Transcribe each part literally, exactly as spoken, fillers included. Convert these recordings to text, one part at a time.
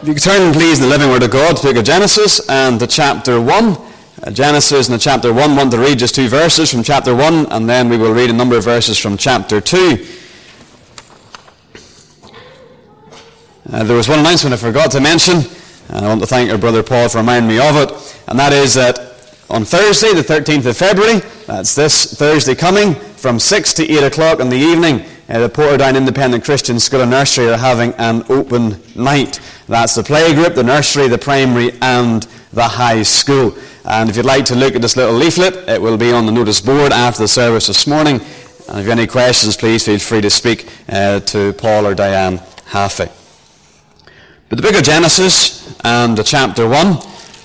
If you could turn, please, in the living word of God to the book of Genesis and to chapter one. Uh, Genesis and chapter one, I want to read just two verses from chapter one, and then we will read a number of verses from chapter two. Uh, there was one announcement I forgot to mention, and I want to thank our brother Paul for reminding me of it, and that is that on Thursday, the thirteenth of February, that's this Thursday coming, from six to eight o'clock in the evening, uh, the Portadown Independent Christian School and Nursery are having an open night. That's the playgroup, the nursery, the primary, and the high school. And if you'd like to look at this little leaflet, it will be on the notice board after the service this morning. And if you have any questions, please feel free to speak uh, to Paul or Diane Haffey. But the book of Genesis and the chapter one,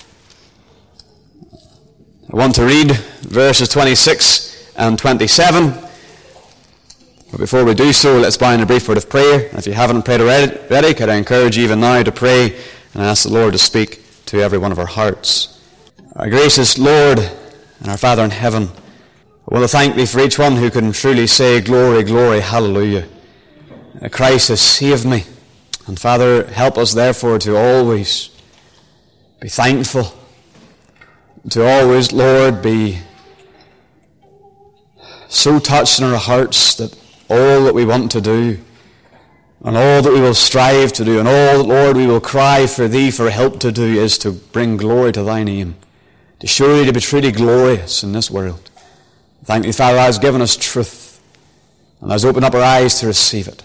I want to read verses twenty-six and twenty-seven. But before we do so, let's bow in a brief word of prayer. If you haven't prayed already, could I encourage you even now to pray and ask the Lord to speak to every one of our hearts. Our gracious Lord and our Father in heaven, I want to thank Thee for each one who can truly say, glory, glory, hallelujah. Christ has saved me. And Father, help us therefore to always be thankful, to always, Lord, be so touched in our hearts that all that we want to do, and all that we will strive to do, and all that, Lord, we will cry for Thee for help to do is to bring glory to Thy name, to show Thee to be truly glorious in this world. Thank Thee, Father, Thou hast given us truth, and Thou hast opened up our eyes to receive it.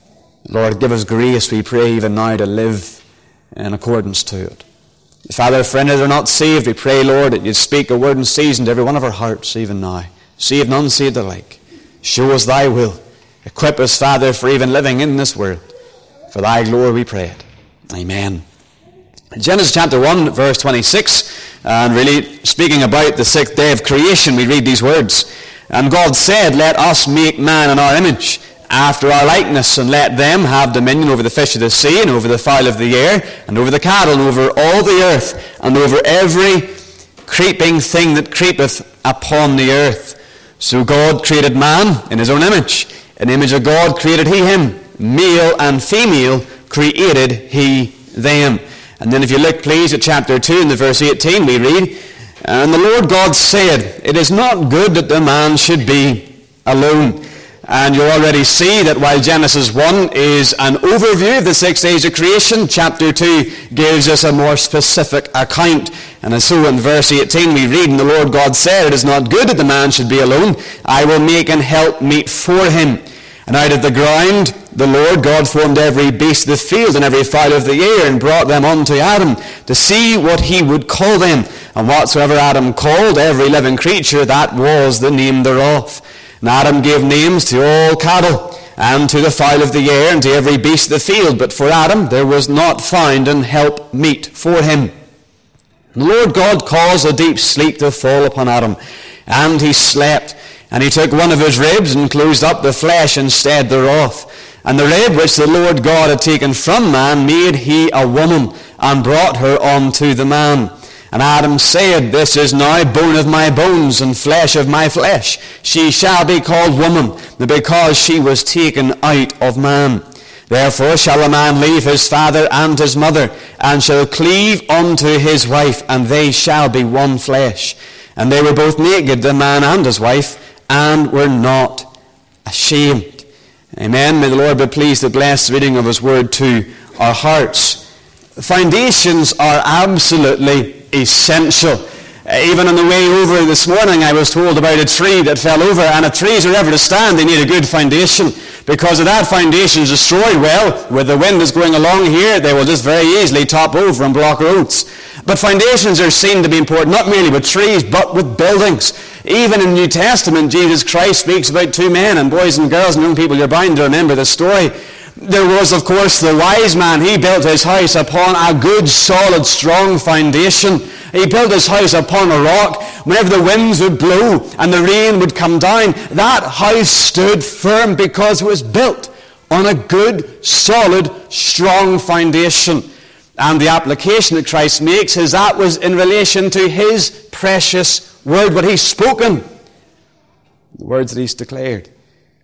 Lord, give us grace, we pray, even now to live in accordance to it. Father, for any that are not saved, we pray, Lord, that You'd speak a word in season to every one of our hearts, even now. Save none, save the like. Show us Thy will. Equip us, Father, for even living in this world. For Thy glory we pray it. Amen. Genesis chapter one, verse twenty-six, and really speaking about the sixth day of creation, we read these words. And God said, let us make man in our image, after our likeness, and let them have dominion over the fish of the sea, and over the fowl of the air, and over the cattle, and over all the earth, and over every creeping thing that creepeth upon the earth. So God created man in His own image. In the image of God created He him. Male and female created He them. And then if you look, please, at chapter two, in the verse eighteen, we read, and the Lord God said, it is not good that the man should be alone. And you'll already see that while Genesis one is an overview of the six days of creation, chapter two gives us a more specific account. And so in verse eighteen we read, and the Lord God said, it is not good that the man should be alone. I will make an help meet for him. And out of the ground the Lord God formed every beast of the field and every fowl of the air, and brought them unto Adam to see what he would call them. And whatsoever Adam called every living creature, that was the name thereof. And Adam gave names to all cattle, and to the fowl of the air, and to every beast of the field. But for Adam there was not found an help meet for him. And the Lord God caused a deep sleep to fall upon Adam, and he slept. And he took one of his ribs, and closed up the flesh instead thereof. And the rib which the Lord God had taken from man made he a woman, and brought her unto the man. And Adam said, this is now bone of my bones, and flesh of my flesh. She shall be called woman, because she was taken out of man. Therefore shall a man leave his father and his mother, and shall cleave unto his wife, and they shall be one flesh. And they were both naked, the man and his wife, and were not ashamed. Amen. May the Lord be pleased to bless the reading of His word to our hearts. Foundations are absolutely essential. Even on the way over this morning, I was told about a tree that fell over, and if trees are ever to stand, they need a good foundation, because if that foundation is destroyed, well, with the wind that's going along here, they will just very easily top over and block roads. But foundations are seen to be important, not merely with trees, but with buildings. Even in the New Testament, Jesus Christ speaks about two men, and boys and girls and young people, you're bound to remember the story. There was, of course, the wise man. He built his house upon a good, solid, strong foundation. He built his house upon a rock. Whenever the winds would blow and the rain would come down, that house stood firm because it was built on a good, solid, strong foundation. And the application that Christ makes is that was in relation to His precious word, what He's spoken, the words that He's declared.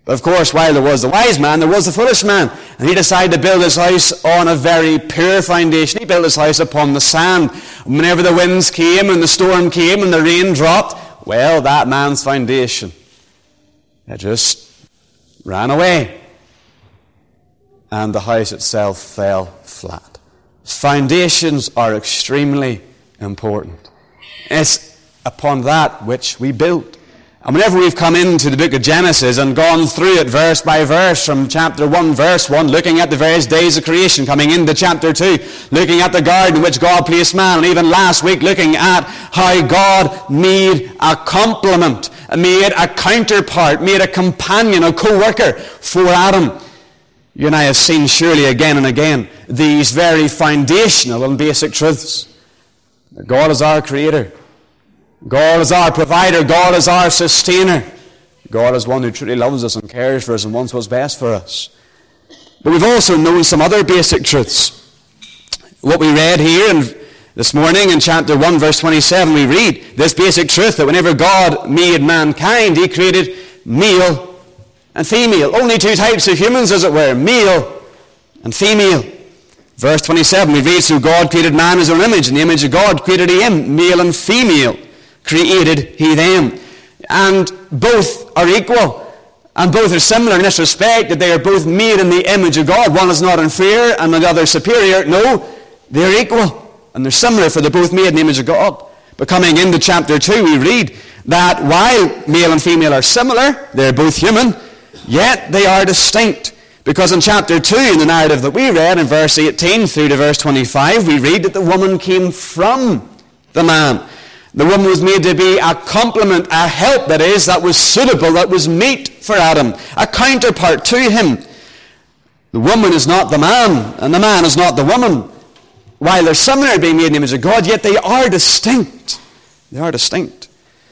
But of course, while there was the wise man, there was the foolish man. And he decided to build his house on a very pure foundation. He built his house upon the sand. Whenever the winds came and the storm came and the rain dropped, well, that man's foundation, it just ran away. And the house itself fell flat. Foundations are extremely important. It's upon that which we build. And whenever we've come into the book of Genesis and gone through it verse by verse, from chapter one, verse one, looking at the various days of creation, coming into chapter two, looking at the garden in which God placed man, and even last week looking at how God made a complement, made a counterpart, made a companion, a co-worker for Adam. You and I have seen surely again and again these very foundational and basic truths. God is our creator. God is our provider. God is our sustainer. God is one who truly loves us and cares for us and wants what's best for us. But we've also known some other basic truths. What we read here in, this morning in chapter one, verse twenty-seven, we read this basic truth that whenever God made mankind, he created male and female. Only two types of humans, as it were, male and female. Verse twenty-seven, we read, so God created man in his own image. In the image of God created he him, male and female created he them. And both are equal. And both are similar in this respect, that they are both made in the image of God. One is not inferior and the other superior. No, they are equal. And they're similar, for they're both made in the image of God. But coming into chapter two, we read that while male and female are similar, they're both human, yet they are distinct. Because in chapter two, in the narrative that we read, in verse eighteen through to verse twenty-five, we read that the woman came from the man. The woman was made to be a complement, a help, that is, that was suitable, that was meet for Adam, a counterpart to him. The woman is not the man, and the man is not the woman. While they're similar, being made in the image of God, yet they are distinct. They are distinct.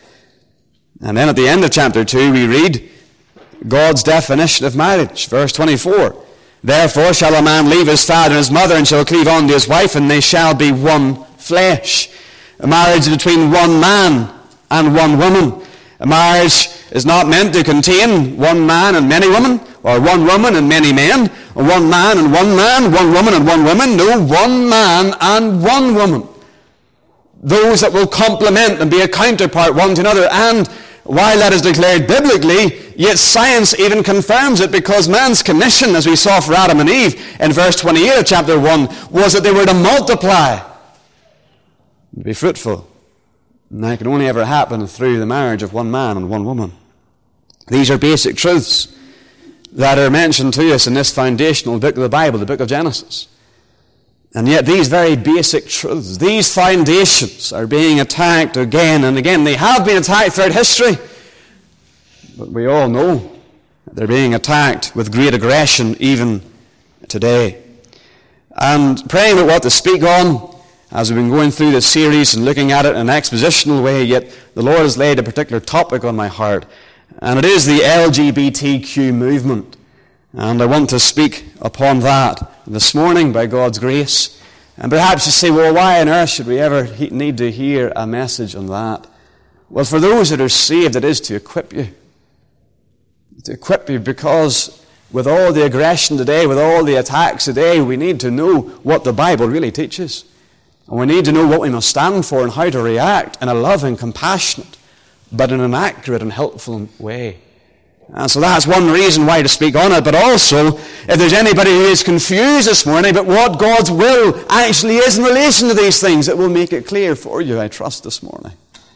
And then at the end of chapter two, we read God's definition of marriage. Verse twenty-four. Therefore shall a man leave his father and his mother, and shall cleave unto his wife, and they shall be one flesh. A marriage between one man and one woman. A marriage is not meant to contain one man and many women, or one woman and many men, or one man and one man, one woman and one woman. No, one man and one woman. Those that will complement and be a counterpart one to another. And while that is declared biblically, yet science even confirms it, because man's commission, as we saw for Adam and Eve in verse twenty-eight of chapter one, was that they were to multiply, to be fruitful. And that can only ever happen through the marriage of one man and one woman. These are basic truths that are mentioned to us in this foundational book of the Bible, the book of Genesis. And yet these very basic truths, these foundations, are being attacked again and again. They have been attacked throughout history. But we all know that they're being attacked with great aggression even today. And praying about what to speak on, as we've been going through this series and looking at it in an expositional way, yet the Lord has laid a particular topic on my heart. And it is the L G B T Q movement. And I want to speak upon that this morning by God's grace. And perhaps you say, well, why on earth should we ever he- need to hear a message on that? Well, for those that are saved, it is to equip you. To equip you, because with all the aggression today, with all the attacks today, we need to know what the Bible really teaches. And we need to know what we must stand for and how to react in a loving, compassionate, but in an accurate and helpful way. And so that's one reason why to speak on it. But also, if there's anybody who is confused this morning about what God's will actually is in relation to these things, it will make it clear for you, I trust, this morning.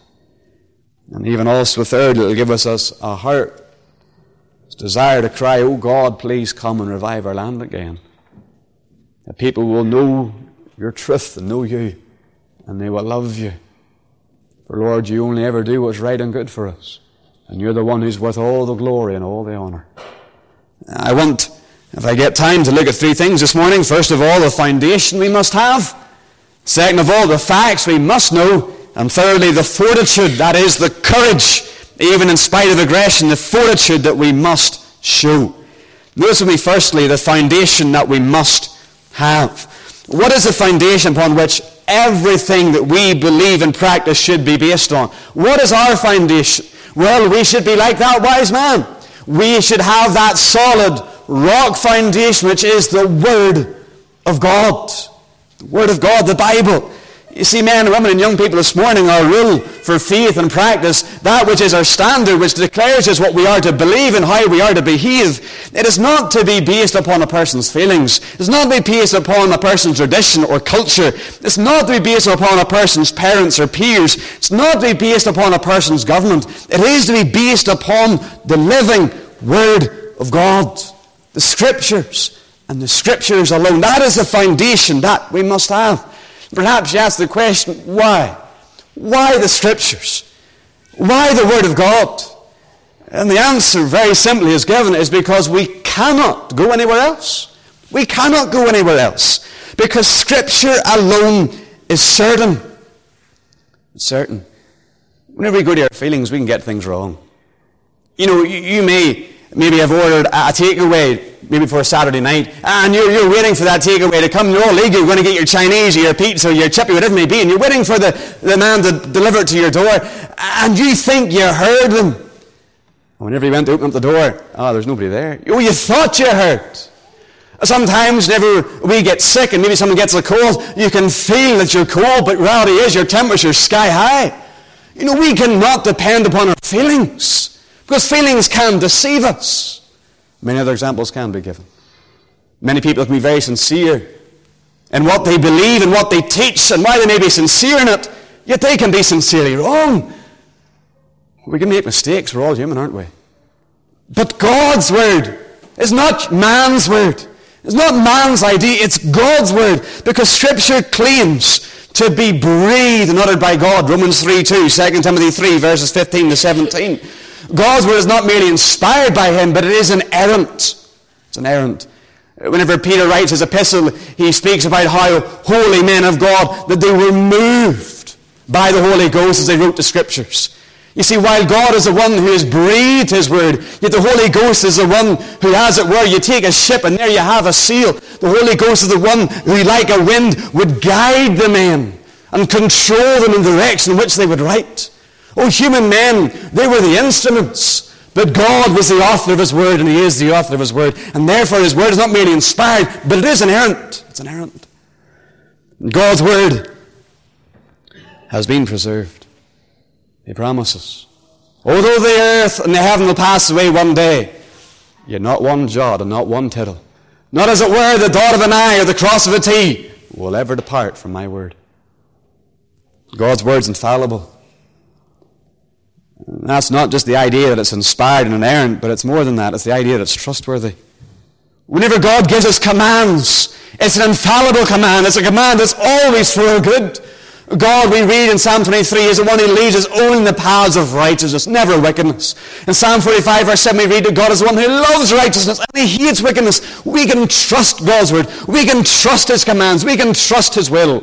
And even also, third, it will give us a heart, a desire to cry, oh God, please come and revive our land again. That people will know your truth and know you, and they will love you. For Lord, you only ever do what's right and good for us. And you're the one who's worth all the glory and all the honor. I want, if I get time, to look at three things this morning. First of all, the foundation we must have. Second of all, the facts we must know. And thirdly, the fortitude, that is the courage, even in spite of aggression, the fortitude that we must show. Notice with me, firstly, the foundation that we must have. What is the foundation upon which everything that we believe and practice should be based on? What is our foundation? Well, we should be like that wise man. we should have that solid rock foundation, which is the Word of God. The Word of God, the Bible. You see, men and women and young people this morning, our rule for faith and practice, that which is our standard, which declares us what we are to believe and how we are to behave, it is not to be based upon a person's feelings. It's not to be based upon a person's tradition or culture. It's not to be based upon a person's parents or peers. It's not to be based upon a person's government. It is to be based upon the living Word of God, the Scriptures, and the Scriptures alone. That is the foundation that we must have. Perhaps you ask the question, why? Why the Scriptures? Why the Word of God? And the answer very simply is given is because we cannot go anywhere else. We cannot go anywhere else. Because Scripture alone is certain. It's certain. Whenever we go to our feelings, we can get things wrong. You know, you, you may maybe have ordered a takeaway maybe for a Saturday night, and you're, you're waiting for that takeaway to come. You're all eager. You're going to get your Chinese or your pizza or your chippy, whatever it may be, and you're waiting for the, the man to deliver it to your door, and you think you heard them. And whenever you went to open up the door, oh, there's nobody there. Oh, you thought you heard. Sometimes whenever we get sick and maybe someone gets a cold, you can feel that you're cold, but reality is your temperature's sky high. You know, we cannot depend upon our feelings, because feelings can deceive us. Many other examples can be given. Many people can be very sincere in what they believe and what they teach and why they may be sincere in it, yet they can be sincerely wrong. We can make mistakes. We're all human, aren't we? But God's Word is not man's Word. It's not man's idea. It's God's Word, because Scripture claims to be breathed and uttered by God. Romans three two, Second Timothy three, verses fifteen to seventeen. God's Word is not merely inspired by Him, but it is inerrant. It's inerrant. Whenever Peter writes his epistle, he speaks about how holy men of God, that they were moved by the Holy Ghost as they wrote the Scriptures. You see, while God is the one who has breathed His Word, yet the Holy Ghost is the one who, as it were, you take a ship and there you have a sail. The Holy Ghost is the one who, like a wind, would guide the men and control them in the direction in which they would write. Oh, human men, they were the instruments. But God was the author of His Word, and He is the author of His Word. And therefore His Word is not merely inspired, but it is inerrant. It's inerrant. God's Word has been preserved. He promises. Although the earth and the heaven will pass away one day, yet not one jot and not one tittle, not as it were the dot of an I or the cross of a T, will ever depart from my Word. God's Word's infallible. And that's not just the idea that it's inspired and inerrant, but it's more than that. It's the idea that it's trustworthy. Whenever God gives us commands, it's an infallible command. It's a command that's always for our good. God, we read in Psalm twenty-three, is the one who leads us only in the paths of righteousness, never wickedness. In Psalm forty-five, verse seven, we read that God is the one who loves righteousness and He hates wickedness. We can trust God's Word. We can trust His commands. We can trust His will.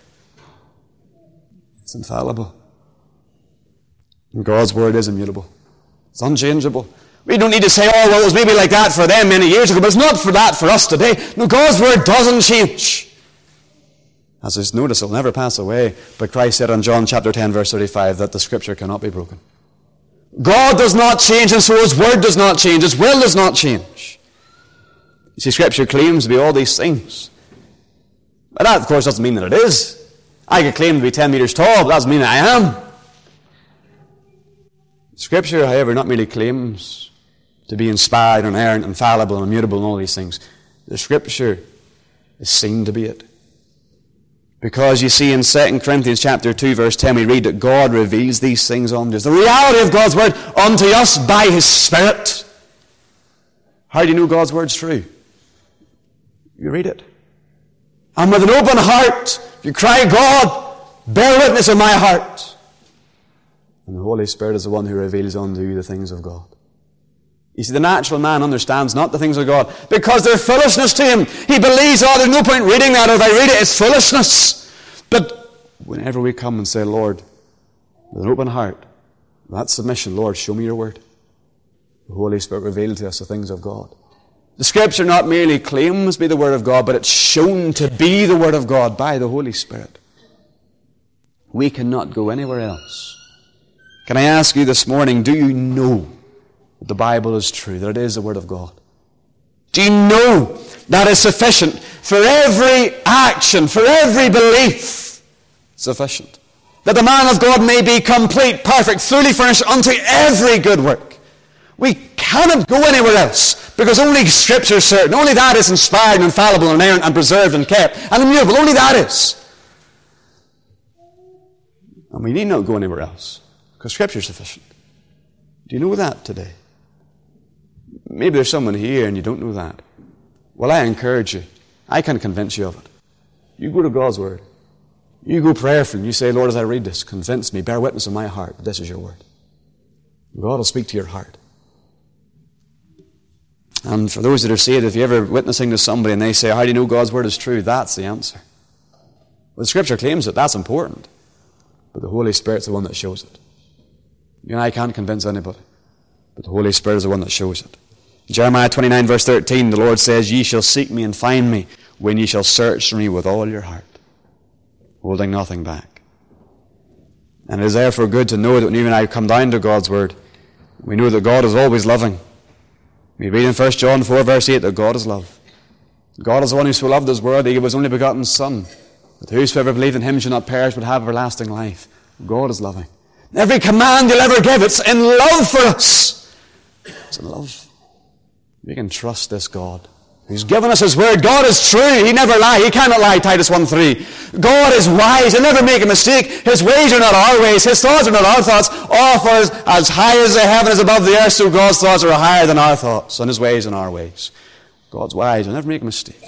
It's infallible. And God's Word is immutable. It's unchangeable. We don't need to say, oh, well, it was maybe like that for them many years ago, but it's not for that for us today. No, God's Word doesn't change. As is notice, it'll never pass away. But Christ said in John chapter ten, verse thirty-five, that the Scripture cannot be broken. God does not change, and so His Word does not change. His will does not change. You see, Scripture claims to be all these things. But that, of course, doesn't mean that it is. I could claim to be ten meters tall, but that doesn't mean I am. Scripture, however, not merely claims to be inspired and inerrant, infallible and immutable and all these things. The Scripture is seen to be it. Because you see in Second Corinthians chapter two, verse ten, we read that God reveals these things unto us. The reality of God's Word unto us by His Spirit. How do you know God's Word's true? You read it. And with an open heart, you cry, God, bear witness in my heart. And the Holy Spirit is the one who reveals unto you the things of God. You see, the natural man understands not the things of God because they're foolishness to him. He believes, oh, there's no point reading that. If I read it, it's foolishness. But whenever we come and say, Lord, with an open heart, that submission, Lord, show me your Word. The Holy Spirit reveals to us the things of God. The Scripture not merely claims to be the Word of God, but it's shown to be the Word of God by the Holy Spirit. We cannot go anywhere else. Can I ask you this morning, do you know that the Bible is true, that it is the Word of God? Do you know that is sufficient for every action, for every belief? Sufficient. That the man of God may be complete, perfect, fully furnished unto every good work. We cannot go anywhere else, because only Scripture is certain. Only that is inspired and infallible and inerrant and preserved and kept and immutable. Only that is. And we need not go anywhere else, because Scripture is sufficient. Do you know that today? Maybe there's someone here and you don't know that. Well, I encourage you. I can convince you of it. You go to God's Word. You go prayerfully and you say, Lord, as I read this, convince me, bear witness in my heart that this is your Word. God will speak to your heart. And for those that are saved, if you're ever witnessing to somebody and they say, how do you know God's Word is true? That's the answer. Well, the Scripture claims it. That's important. But the Holy Spirit's the one that shows it. You and I can't convince anybody. But the Holy Spirit is the one that shows it. Jeremiah twenty-nine verse thirteen, the Lord says, ye shall seek me and find me when ye shall search for me with all your heart, holding nothing back. And it is therefore good to know that when you and I come down to God's Word, we know that God is always loving. We read in First John four verse eight that God is love. God is the one who so loved His world, He gave His only begotten Son, that whosoever believed in Him should not perish but have everlasting life. God is loving. Every command He'll ever give, it's in love for us. It's in love. We can trust this God who's given us His Word. God is true. He never lies. He cannot lie, Titus one three. God is wise. He'll never make a mistake. His ways are not our ways. His thoughts are not our thoughts. All thoughts, as high as the heaven is above the earth, so God's thoughts are higher than our thoughts, and His ways and our ways. God's wise. He'll never make a mistake.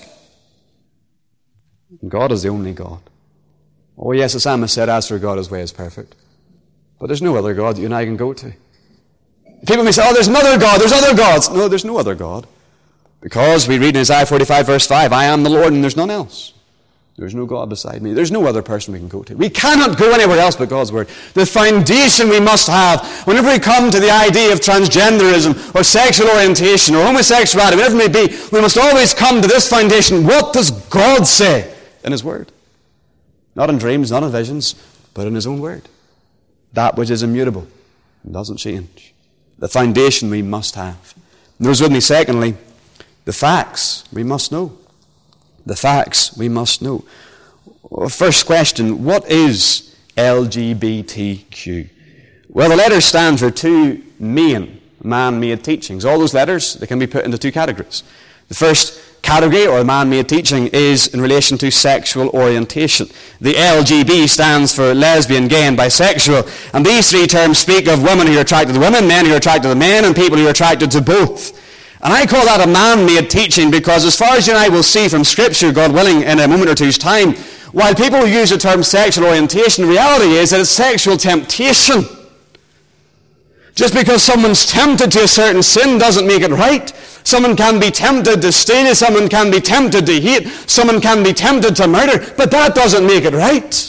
And God is the only God. Oh yes, the psalmist said, as for God, His way is perfect. But there's no other God that you and I can go to. People may say, oh, there's another God, there's other gods. No, there's no other God. Because we read in Isaiah forty-five verse five, I am the Lord and there's none else. There's no God beside me. There's no other person we can go to. We cannot go anywhere else but God's Word. The foundation we must have, whenever we come to the idea of transgenderism or sexual orientation or homosexuality, whatever it may be, we must always come to this foundation. What does God say in His Word? Not in dreams, not in visions, but in His own Word. That which is immutable and doesn't change. The foundation we must have. Notice with me, secondly, the facts we must know. The facts we must know. First question, what is L G B T Q? Well, the letters stand for two main man-made teachings. All those letters, they can be put into two categories. The first category, or man-made teaching, is in relation to sexual orientation. The L G B stands for lesbian, gay, and bisexual. And these three terms speak of women who are attracted to women, men who are attracted to men, and people who are attracted to both. And I call that a man-made teaching because as far as you and I will see from Scripture, God willing, in a moment or two's time, while people use the term sexual orientation, the reality is that it's sexual temptation. Just because someone's tempted to a certain sin doesn't make it right. Someone can be tempted to steal, someone can be tempted to hate, someone can be tempted to murder, but that doesn't make it right.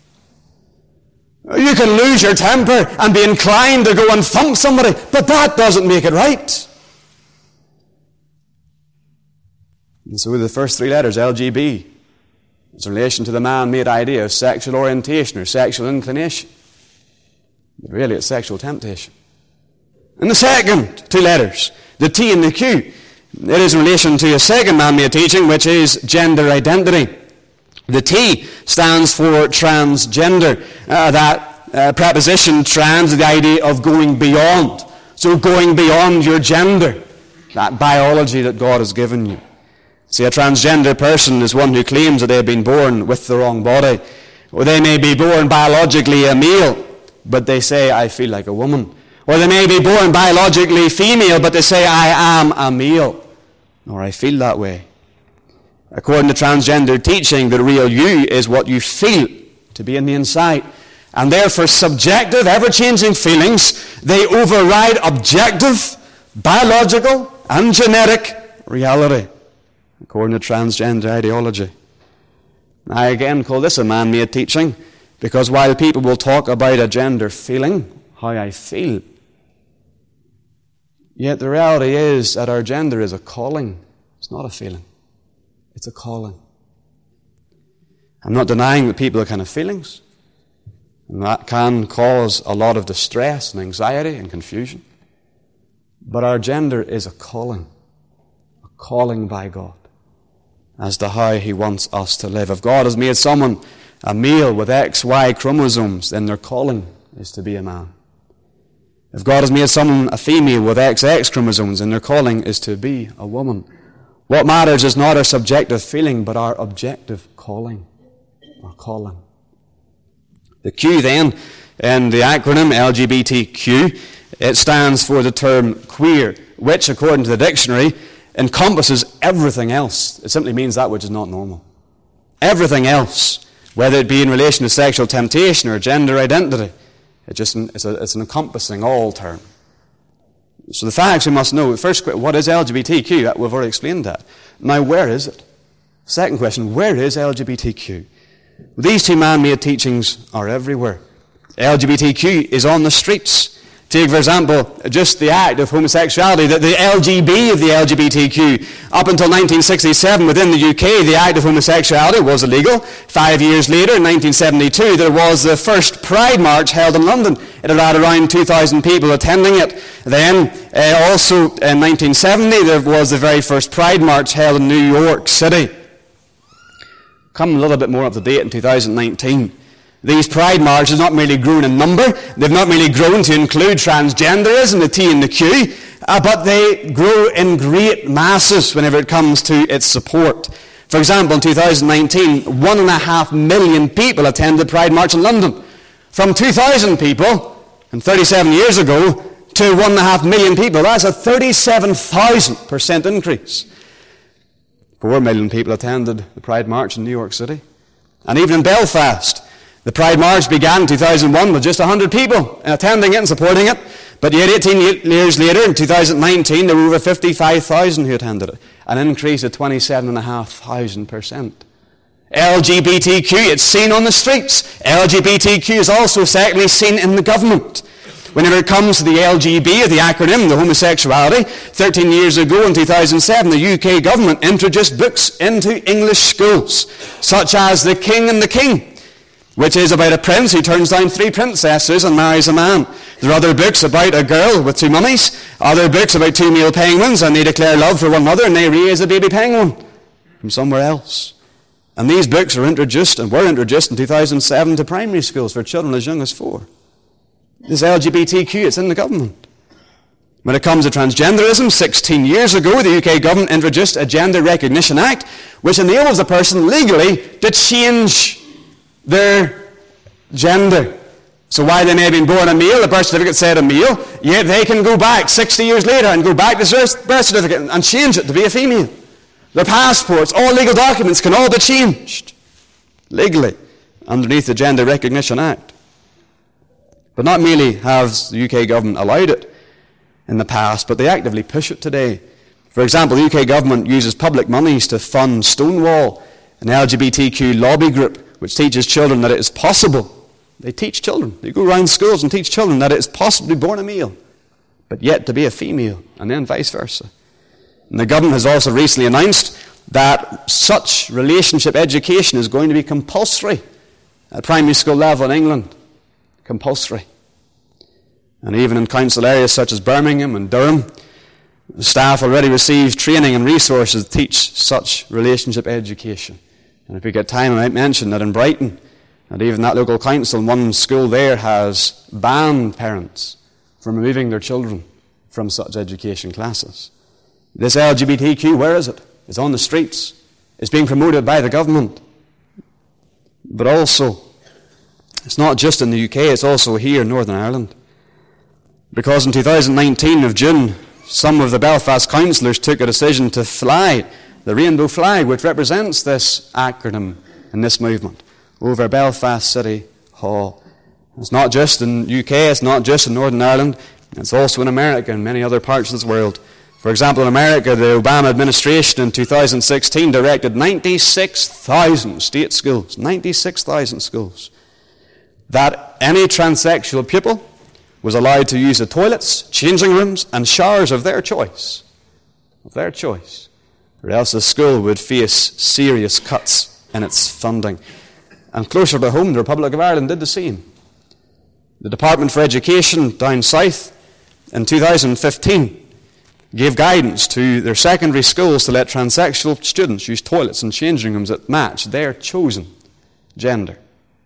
You can lose your temper and be inclined to go and thump somebody, but that doesn't make it right. And so the first three letters, L G B, is in relation to the man-made idea of sexual orientation or sexual inclination. But really it's sexual temptation. And the second two letters, the T and the Q, it is in relation to a second man-made teaching, which is gender identity. The T stands for transgender. Uh, that uh, preposition, trans, is the idea of going beyond. So going beyond your gender, that biology that God has given you. See, a transgender person is one who claims that they have been born with the wrong body. Or they may be born biologically a male, but they say, I feel like a woman. Or they may be born biologically female, but they say, I am a male. Or I feel that way. According to transgender teaching, the real you is what you feel to be in the inside. And therefore, subjective, ever-changing feelings, they override objective, biological, and genetic reality. According to transgender ideology. I again call this a man-made teaching, because while people will talk about a gender feeling, how I feel, yet the reality is that our gender is a calling. It's not a feeling. It's a calling. I'm not denying that people have kind of feelings. And that can cause a lot of distress and anxiety and confusion. But our gender is a calling, a calling by God as to how he wants us to live. If God has made someone a male with X Y chromosomes, then their calling is to be a man. If God has made someone a female with X X chromosomes, then their calling is to be a woman. What matters is not our subjective feeling, but our objective calling. Our calling. The Q then, in the acronym L G B T Q, it stands for the term queer, which, according to the dictionary, encompasses everything else. It simply means that which is not normal. Everything else, whether it be in relation to sexual temptation or gender identity, it just it's, a, it's an encompassing all term. So the facts we must know. First, what is L G B T Q? We've already explained that. Now, where is it? Second question, where is L G B T Q? These two man-made teachings are everywhere. L G B T Q is on the streets. Take, for example, just the act of homosexuality, the, the L G B of the L G B T Q. Up until nineteen sixty-seven, within the U K, the act of homosexuality was illegal. Five years later, in nineteen seventy-two, there was the first Pride March held in London. It had around two thousand people attending it. Then, uh, also in nineteen seventy, there was the very first Pride March held in New York City. Come a little bit more up to date in two thousand nineteen. These pride marches have not merely grown in number, they've not merely grown to include transgenderism, the T and the Q, uh, but they grow in great masses whenever it comes to its support. For example, in two thousand nineteen, one and a half million people attended the Pride March in London. From two thousand people, and thirty-seven years ago, to one and a half million people. That's a thirty-seven thousand percent increase. Four million people attended the Pride March in New York City. And even in Belfast, the Pride March began in two thousand one with just one hundred people attending it and supporting it. But yet eighteen years later, in two thousand nineteen, there were over fifty-five thousand who attended it. An increase of twenty-seven thousand five hundred percent. L G B T Q, it's seen on the streets. L G B T Q is also secondly seen in the government. Whenever it comes to the L G B, or the acronym, the homosexuality, thirteen years ago in two thousand seven, the U K government introduced books into English schools, such as The King and the King, which is about a prince who turns down three princesses and marries a man. There are other books about a girl with two mummies, other books about two male penguins, and they declare love for one another, and they raise a baby penguin from somewhere else. And these books are introduced, and were introduced in two thousand seven to primary schools for children as young as four. This L G B T Q, it's in the government. When it comes to transgenderism, sixteen years ago, the U K government introduced a Gender Recognition Act, which enables a person legally to change their gender. So while they may have been born a male, the birth certificate said a male, yet they can go back sixty years later and go back to their birth certificate and change it to be a female. Their passports, all legal documents can all be changed legally underneath the Gender Recognition Act. But not merely has the U K government allowed it in the past, but they actively push it today. For example, the U K government uses public monies to fund Stonewall, an L G B T Q lobby group which teaches children that it is possible. They teach children. They go around schools and teach children that it is possible to be born a male, but yet to be a female, and then vice versa. And the government has also recently announced that such relationship education is going to be compulsory at primary school level in England. Compulsory. And even in council areas such as Birmingham and Durham, the staff already receive training and resources to teach such relationship education. And if we get time, I might mention that in Brighton, and even that local council, one school there has banned parents from removing their children from such education classes. This L G B T Q, where is it? It's on the streets. It's being promoted by the government. But also, it's not just in the U K, it's also here in Northern Ireland. Because in two thousand nineteen of June, some of the Belfast councillors took a decision to fly the rainbow flag, which represents this acronym and this movement, over Belfast City Hall. It's not just in the U K, it's not just in Northern Ireland, it's also in America and many other parts of the world. For example, in America, the Obama administration in two thousand sixteen directed ninety-six thousand state schools, ninety-six thousand schools, that any transsexual pupil was allowed to use the toilets, changing rooms, and showers of their choice, of their choice, or else the school would face serious cuts in its funding. And closer to home, the Republic of Ireland did the same. The Department for Education down south in two thousand fifteen gave guidance to their secondary schools to let transsexual students use toilets and changing rooms that match their chosen gender.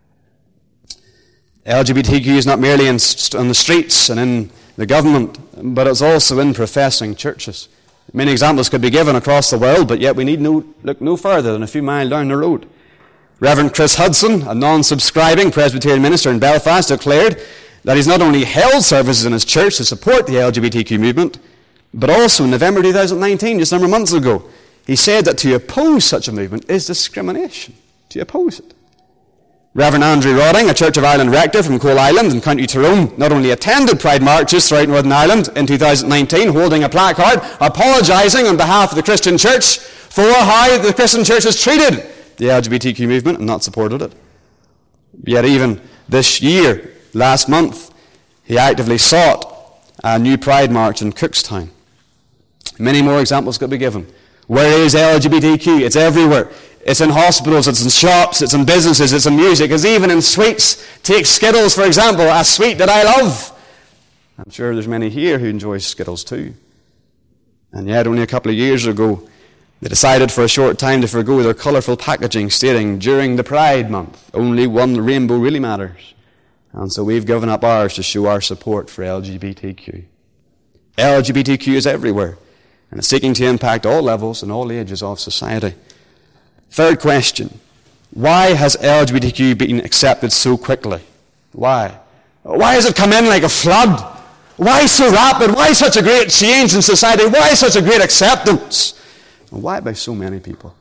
L G B T Q is not merely in, on the streets and in the government, but it's also in professing churches. Many examples could be given across the world, but yet we need no, look no further than a few miles down the road. Reverend Chris Hudson, a non-subscribing Presbyterian minister in Belfast, declared that he's not only held services in his church to support the L G B T Q movement, but also in November twenty nineteen, just a number of months ago, he said that to oppose such a movement is discrimination. To oppose it. Reverend Andrew Rodding, a Church of Ireland rector from Coal Island in County Tyrone, not only attended Pride marches throughout Northern Ireland in two thousand nineteen, holding a placard apologising on behalf of the Christian Church for how the Christian Church has treated the L G B T Q movement and not supported it. Yet even this year, last month, he actively sought a new Pride march in Cookstown. Many more examples could be given. Where is L G B T Q? It's everywhere. It's in hospitals, it's in shops, it's in businesses, it's in music, it's even in sweets. Take Skittles, for example, a sweet that I love. I'm sure there's many here who enjoy Skittles too. And yet, only a couple of years ago, they decided for a short time to forgo their colourful packaging, stating, during the Pride month, only one rainbow really matters. And so we've given up ours to show our support for L G B T Q. L G B T Q is everywhere, and it's seeking to impact all levels and all ages of society. Third question, why has L G B T Q been accepted so quickly? Why? Why has it come in like a flood? Why so rapid? Why such a great change in society? Why such a great acceptance? And why by so many people?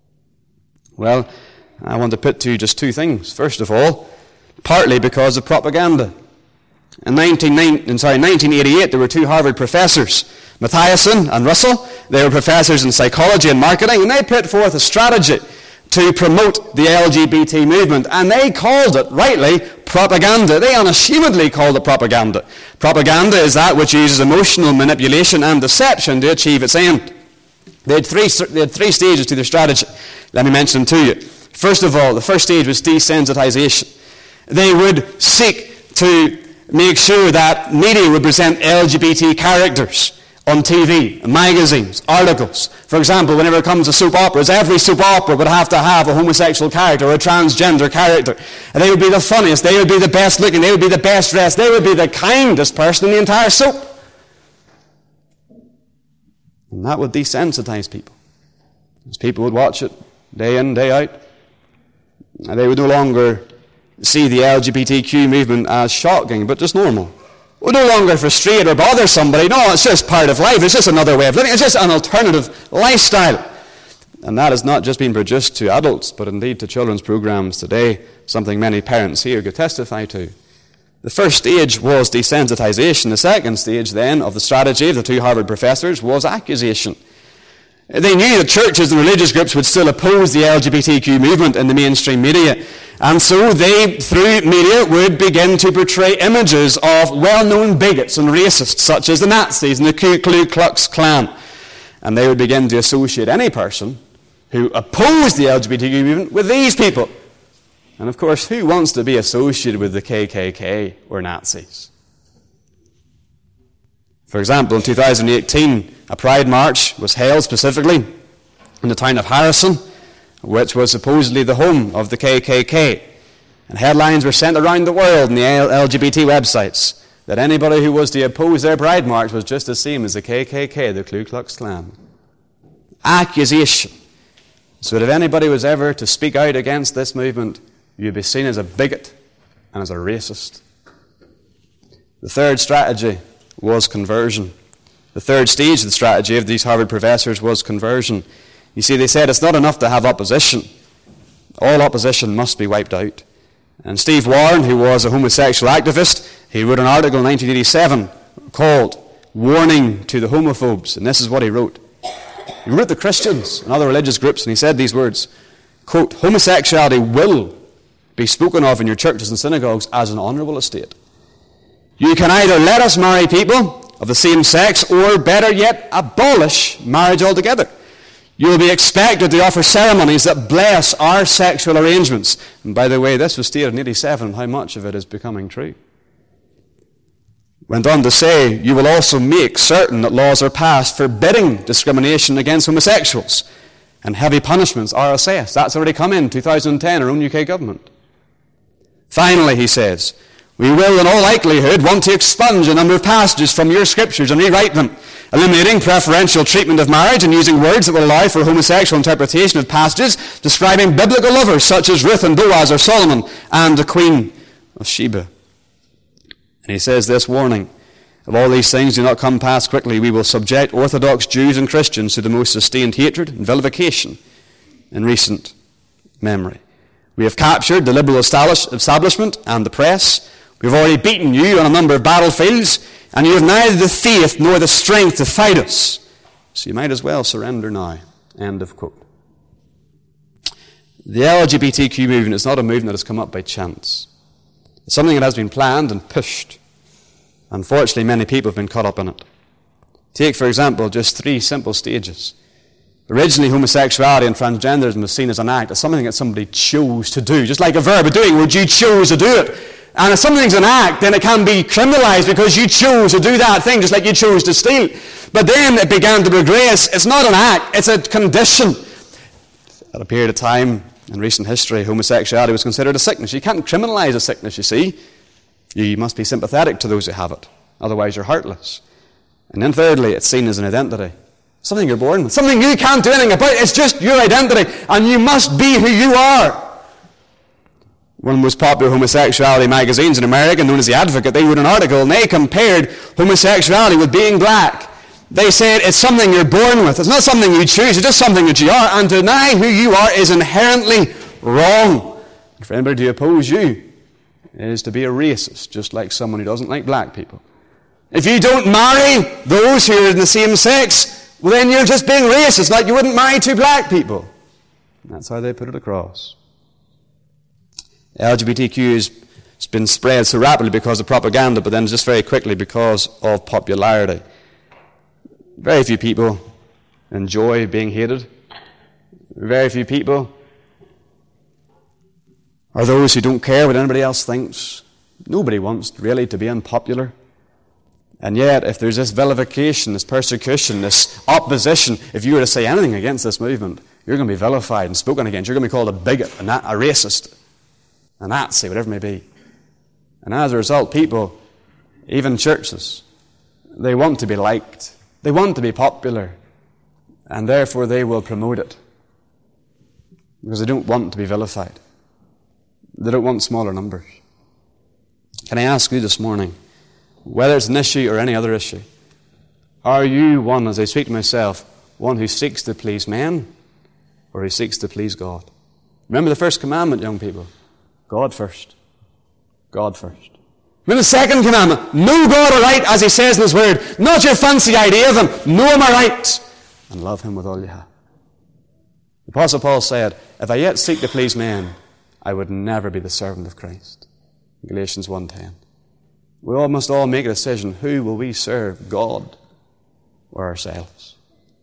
Well, I want to put to you just two things. First of all, partly because of propaganda. In nineteen eighty-eight, there were two Harvard professors, Mathiasen and Russell. They were professors in psychology and marketing, and they put forth a strategy to promote the L G B T movement, and they called it, rightly, propaganda. They unashamedly called it propaganda. Propaganda is that which uses emotional manipulation and deception to achieve its end. They had three, they had three stages to their strategy. Let me mention them to you. First of all, the first stage was desensitization. They would seek to make sure that media would present L G B T characters on T V, magazines, articles. For example, whenever it comes to soap operas, every soap opera would have to have a homosexual character or a transgender character. And they would be the funniest, they would be the best looking, they would be the best dressed, they would be the kindest person in the entire soap. And that would desensitize people. As people would watch it day in, day out, and they would no longer see the L G B T Q movement as shocking, but just normal. We no longer frustrate or bother somebody. No, it's just part of life. It's just another way of living. It's just an alternative lifestyle. And that has not just been produced to adults, but indeed to children's programs today, something many parents here could testify to. The first stage was desensitization. The second stage, then, of the strategy of the two Harvard professors was accusation. They knew that churches and religious groups would still oppose the L G B T Q movement in the mainstream media. And so they, through media, would begin to portray images of well-known bigots and racists, such as the Nazis and the Ku Klux Klan. And they would begin to associate any person who opposed the L G B T Q movement with these people. And of course, who wants to be associated with the K K K or Nazis? For example, in two thousand eighteen, a Pride march was held specifically in the town of Harrison, which was supposedly the home of the K K K. And headlines were sent around the world in the L G B T websites that anybody who was to oppose their Pride march was just the same as the K K K, the Ku Klux Klan. Accusation. So that if anybody was ever to speak out against this movement, you'd be seen as a bigot and as a racist. The third strategy was conversion. The third stage of the strategy of these Harvard professors was conversion. You see, they said it's not enough to have opposition. All opposition must be wiped out. And Steve Warren, who was a homosexual activist, he wrote an article in nineteen eighty-seven called Warning to the Homophobes. And this is what he wrote. He wrote to Christians and other religious groups, and he said these words, quote, "Homosexuality will be spoken of in your churches and synagogues as an honourable estate. You can either let us marry people of the same sex, or better yet, abolish marriage altogether. You will be expected to offer ceremonies that bless our sexual arrangements." And by the way, this was stated in eighty-seven. How much of it is becoming true? Went on to say, you will also make certain that laws are passed forbidding discrimination against homosexuals, and heavy punishments are assessed. That's already come in two thousand ten, our own U K government. Finally, he says, we will in all likelihood want to expunge a number of passages from your scriptures and rewrite them, eliminating preferential treatment of marriage and using words that will allow for homosexual interpretation of passages describing biblical lovers such as Ruth and Boaz or Solomon and the Queen of Sheba. And he says this warning, if all these things do not come past quickly, we will subject Orthodox Jews and Christians to the most sustained hatred and vilification in recent memory. We have captured the liberal establishment and the press. We've already beaten you on a number of battlefields, and you have neither the faith nor the strength to fight us. So you might as well surrender now. End of quote. The L G B T Q movement is not a movement that has come up by chance. It's something that has been planned and pushed. Unfortunately, many people have been caught up in it. Take, for example, just three simple stages. Originally, homosexuality and transgenderism was seen as an act, as something that somebody chose to do. Just like a verb of doing, would you choose to do it? And if something's an act, then it can be criminalized because you chose to do that thing, just like you chose to steal. But then it began to progress. It's not an act, it's a condition. At a period of time in recent history, homosexuality was considered a sickness. You can't criminalize a sickness, you see. You must be sympathetic to those who have it. Otherwise, you're heartless. And then thirdly, it's seen as an identity. Something you're born with. Something you can't do anything about. It's just your identity. And you must be who you are. One of the most popular homosexuality magazines in America, known as The Advocate, they wrote an article and they compared homosexuality with being black. They said it's something you're born with. It's not something you choose. It's just something that you are. And to deny who you are is inherently wrong. And for anybody to oppose you is to be a racist, just like someone who doesn't like black people. If you don't marry those who are in the same sex, well then you're just being racist, like you wouldn't marry two black people. And that's how they put it across. L G B T Q has been spread so rapidly because of propaganda, but then just very quickly because of popularity. Very few people enjoy being hated. Very few people are those who don't care what anybody else thinks. Nobody wants really to be unpopular. And yet, if there's this vilification, this persecution, this opposition, if you were to say anything against this movement, you're going to be vilified and spoken against. You're going to be called a bigot, a, na- a racist, a Nazi, whatever it may be. And as a result, people, even churches, they want to be liked. They want to be popular. And therefore they will promote it. Because they don't want to be vilified. They don't want smaller numbers. Can I ask you this morning, whether it's an issue or any other issue, are you one, as I speak to myself, one who seeks to please men or who seeks to please God? Remember the first commandment, young people. God first. God first. Remember the second commandment. Know God aright, as he says in his word. Not your fancy idea of him. Know him aright. And love him with all you have. The Apostle Paul said, if I yet seek to please men, I would never be the servant of Christ. Galatians one ten. We all must all make a decision. Who will we serve, God or ourselves?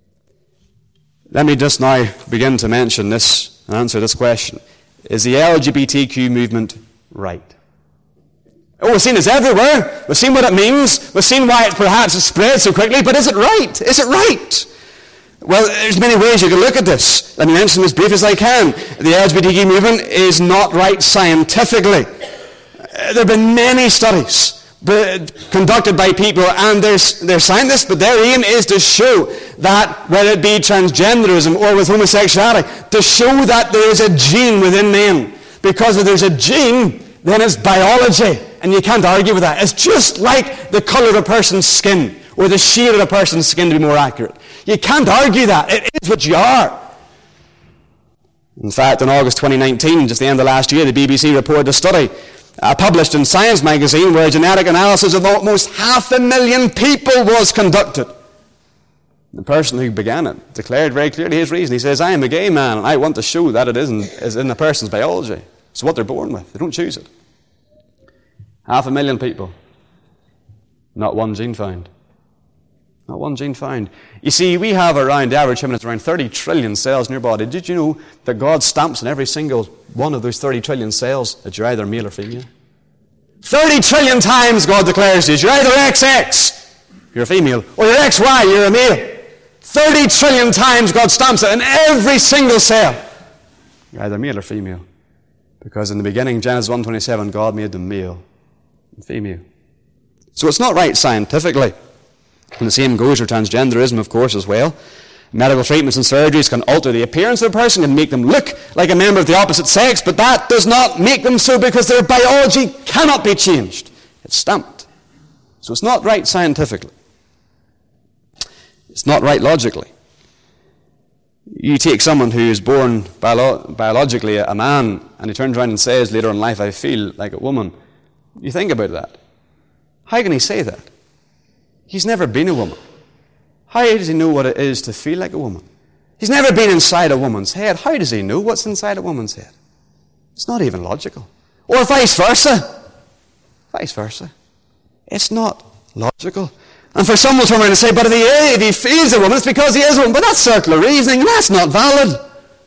Let me just now begin to mention this and answer this question. Is the L G B T Q movement right? Oh, we've seen this everywhere. We've seen what it means. We've seen why it perhaps has spread so quickly. But is it right? Is it right? Well, there's many ways you can look at this. Let me mention them as brief as I can. The L G B T Q movement is not right scientifically. There have been many studies conducted by people, and they're, they're scientists, but their aim is to show that, whether it be transgenderism or with homosexuality, to show that there is a gene within men. Because if there's a gene, then it's biology, and you can't argue with that. It's just like the color of a person's skin, or the shade of a person's skin, to be more accurate. You can't argue that. It is what you are. In fact, in August twenty nineteen, just the end of last year, the B B C reported a study uh, published in Science magazine where a genetic analysis of almost half a million people was conducted. The person who began it declared very clearly his reason. He says, I am a gay man, and I want to show that it isn't, is in a person's biology. It's what they're born with. They don't choose it. Half a million people. Not one gene found. Not one gene found. You see, we have around, the average human has around thirty trillion cells in your body. Did you know that God stamps in every single one of those thirty trillion cells that you're either male or female? thirty trillion times God declares to you, you're either X X, you're a female, or you're X Y, you're a male. thirty trillion times God stamps it in every single cell. You're either male or female. Because in the beginning, Genesis one twenty-seven, God made them male and female. So it's not right scientifically. And the same goes for transgenderism, of course, as well. Medical treatments and surgeries can alter the appearance of a person and make them look like a member of the opposite sex, but that does not make them so because their biology cannot be changed. It's stamped. So it's not right scientifically. It's not right logically. You take someone who is born bio- biologically a man and he turns around and says later in life, I feel like a woman. You think about that. How can he say that? He's never been a woman. How does he know what it is to feel like a woman? He's never been inside a woman's head. How does he know what's inside a woman's head? It's not even logical. Or vice versa. Vice versa. It's not logical. And for someone to turn around and say, but if he, if he feels a woman, it's because he is a woman. But that's circular reasoning, and that's not valid.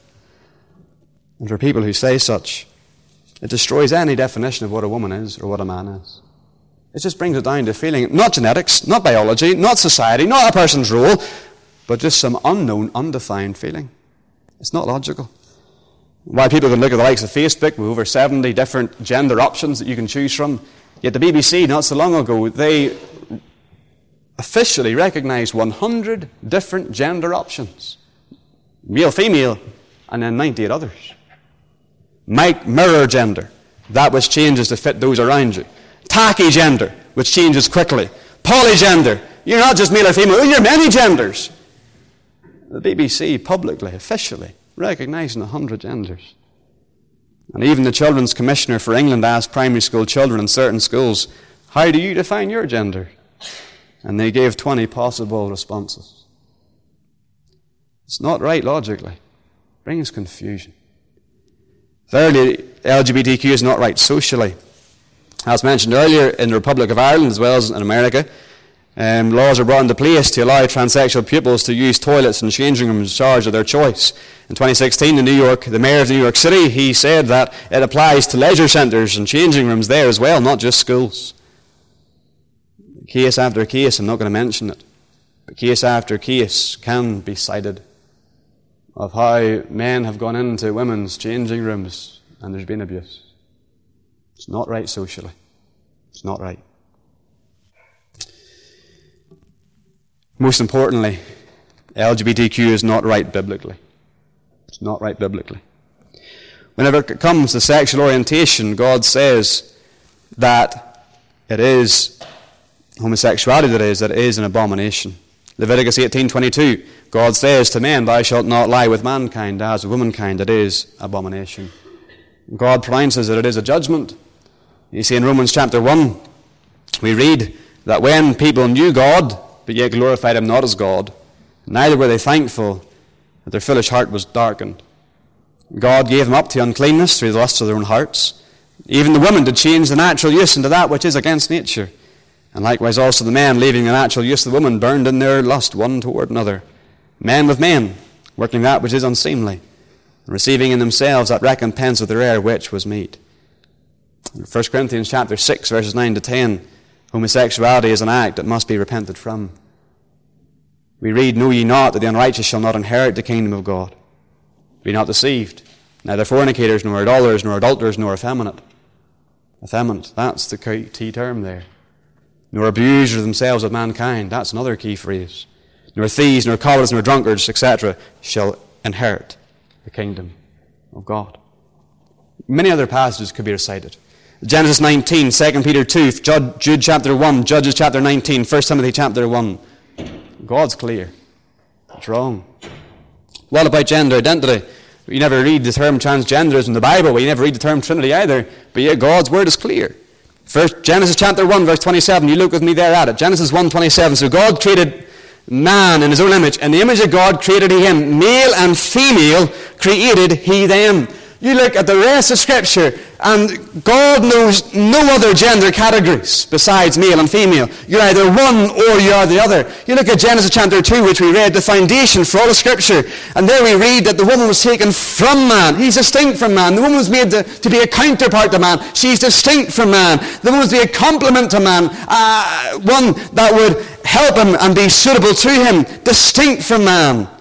And for people who say such, it destroys any definition of what a woman is or what a man is. It just brings it down to feeling, not genetics, not biology, not society, not a person's role, but just some unknown, undefined feeling. It's not logical. Why people can look at the likes of Facebook with over seventy different gender options that you can choose from, yet the B B C, not so long ago, they officially recognized one hundred different gender options. Male, female, and then ninety-eight others. Mike, mirror gender, that which changes to fit those around you. Tacky gender, which changes quickly. Polygender, you're not just male or female, you're many genders. The B B C publicly, officially, recognizing one hundred genders. And even the Children's Commissioner for England asked primary school children in certain schools, how do you define your gender? And they gave twenty possible responses. It's not right logically. It brings confusion. Thirdly, L G B T Q is not right socially. As mentioned earlier, in the Republic of Ireland as well as in America, um, laws are brought into place to allow transsexual pupils to use toilets and changing rooms in charge of their choice. In twenty sixteen, in New York, the mayor of New York City, he said that it applies to leisure centres and changing rooms there as well, not just schools. Case after case, I'm not going to mention it, but case after case can be cited of how men have gone into women's changing rooms and there's been abuse. It's not right socially. It's not right. Most importantly, L G B T Q is not right biblically. It's not right biblically. Whenever it comes to sexual orientation, God says that it is homosexuality, that is, that it is an abomination. Leviticus eighteen twenty-two, God says to men, thou shalt not lie with mankind as with womankind, it is abomination. God pronounces that it is a judgment. You see in Romans chapter one, we read that when people knew God, but yet glorified him not as God, neither were they thankful, that their foolish heart was darkened. God gave them up to uncleanness through the lusts of their own hearts. Even the women did change the natural use into that which is against nature. And likewise also the men, leaving the natural use of the woman, burned in their lust one toward another. Men with men, working that which is unseemly, and receiving in themselves that recompense of their error which was meet. In First Corinthians chapter six, verses nine to ten, homosexuality is an act that must be repented from. We read, know ye not that the unrighteous shall not inherit the kingdom of God? Be not deceived. Neither fornicators, nor idolaters, nor adulterers, nor effeminate. Effeminate, that's the key term there. Nor abusers themselves of mankind, that's another key phrase. Nor thieves, nor covetous, nor drunkards, et cetera, shall inherit the kingdom of God. Many other passages could be recited. Genesis nineteen, Second Peter two, Jude chapter one, Judges chapter nineteen, First Timothy chapter one. God's clear. It's wrong. What about gender identity? You never read the term transgenderism in the Bible, but you never read the term Trinity either. But yet God's word is clear. First, Genesis chapter one, verse twenty-seven. You look with me there at it. Genesis one twenty-seven. So God created man in his own image. In the image of God created he him. Male and female created he them. You look at the rest of Scripture, and God knows no other gender categories besides male and female. You're either one or you are the other. You look at Genesis chapter two, which we read, the foundation for all of Scripture, and there we read that the woman was taken from man. He's distinct from man. The woman was made to, to be a counterpart to man. She's distinct from man. The woman was to be a complement to man, uh, one that would help him and be suitable to him, distinct from man.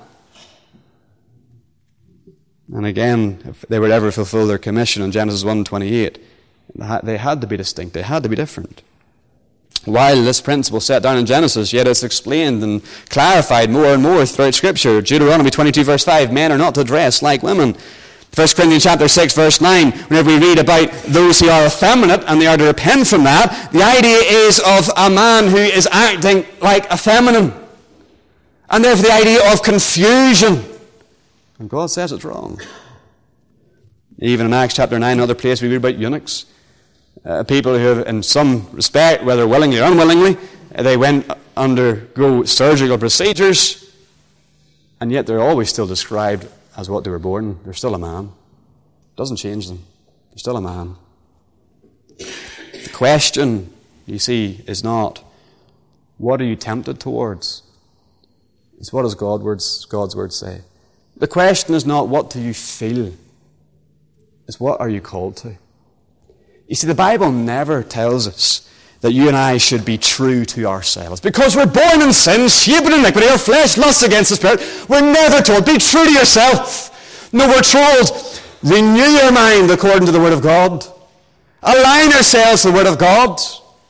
And again, if they would ever fulfill their commission in Genesis one twenty-eight, they had to be distinct. They had to be different. While this principle set down in Genesis, yet it's explained and clarified more and more throughout Scripture. Deuteronomy twenty-two verse five, men are not to dress like women. First Corinthians chapter six verse nine, whenever we read about those who are effeminate and they are to repent from that, the idea is of a man who is acting like a feminine. And therefore the idea of confusion. And God says it's wrong. Even in Acts chapter nine, another place, we read about eunuchs. Uh, people who have, in some respect, whether willingly or unwillingly, uh, they went undergo surgical procedures, and yet they're always still described as what they were born. They're still a man. It doesn't change them. They're still a man. The question, you see, is not, what are you tempted towards? It's what does God words, God's word say? The question is not, what do you feel? It's what are you called to? You see, the Bible never tells us that you and I should be true to ourselves. Because we're born in sin, shaped in iniquity, our flesh lusts against the Spirit. We're never told, be true to yourself. No, we're told, renew your mind according to the Word of God. Align ourselves to the Word of God.